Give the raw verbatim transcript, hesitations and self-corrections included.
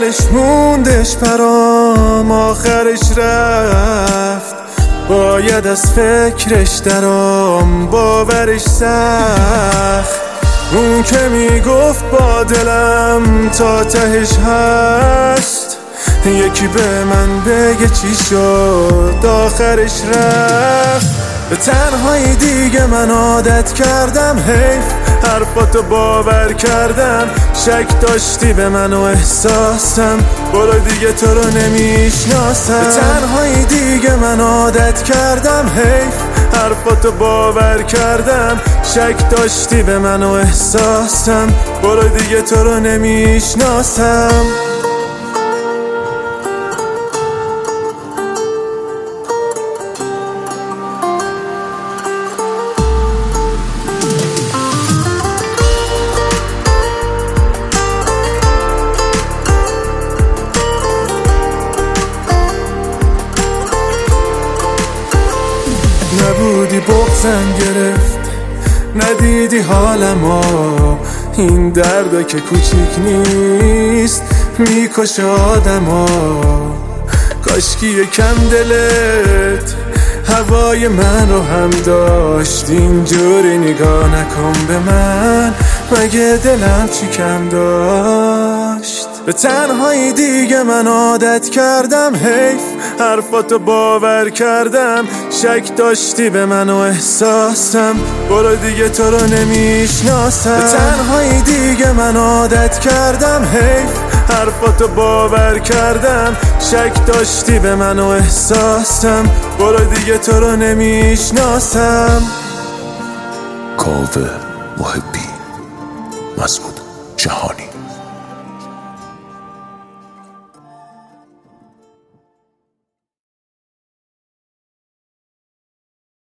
اولش موندش برام، آخرش رفت. باید از فکرش درام، باورش سخت. اون که میگفت با دلم تا تهش هست، یکی به من بگه چی شد آخرش رفت. به تنهایی دیگه من عادت کردم، حیف حرفاتو باور کردم. شک داشتی به من و احساسم، برو دیگه تو رو نمیشناسم. به تنهایی دیگه من عادت کردم، حیف حرفاتو باور کردم. شک داشتی به من و احساسم، برو دیگه تو رو نمیشناسم. نبودی بغضم گرفت، ندیدی حالمو. این دردا که کوچیک نیست، میکشه آدمو. کاشکی یکم دلت هوای من رو هم داشت. اینجوری نگاه نکن به من، مگه دلم چی کم داشت؟ به تنهایی دیگه من عادت کردم، حیف حرفاتو باور کردم. شک داشتی به من و احساسم، برو دیگه تو رو نمیشناسم. به تنهایی دیگه من عادت کردم، حیف حرفاتو باور کردم. شک داشتی به من و احساسم، برو دیگه تو رو نمیشناسم. کاوه محبی، مسعود جهانی.